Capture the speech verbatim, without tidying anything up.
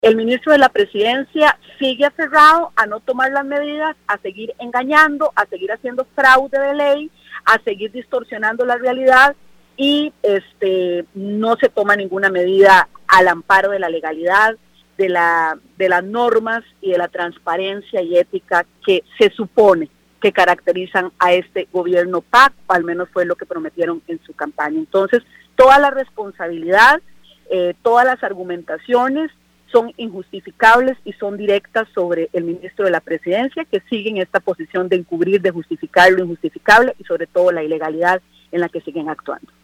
El ministro de la Presidencia sigue aferrado a no tomar las medidas, a seguir engañando, a seguir haciendo fraude de ley, a seguir distorsionando la realidad y este no se toma ninguna medida al amparo de la legalidad, de la de las normas y de la transparencia y ética que se supone que caracterizan a este gobierno P A C, o al menos fue lo que prometieron en su campaña. Entonces, toda la responsabilidad, eh, todas las argumentaciones son injustificables y son directas sobre el ministro de la Presidencia, que sigue en esta posición de encubrir, de justificar lo injustificable y sobre todo la ilegalidad en la que siguen actuando.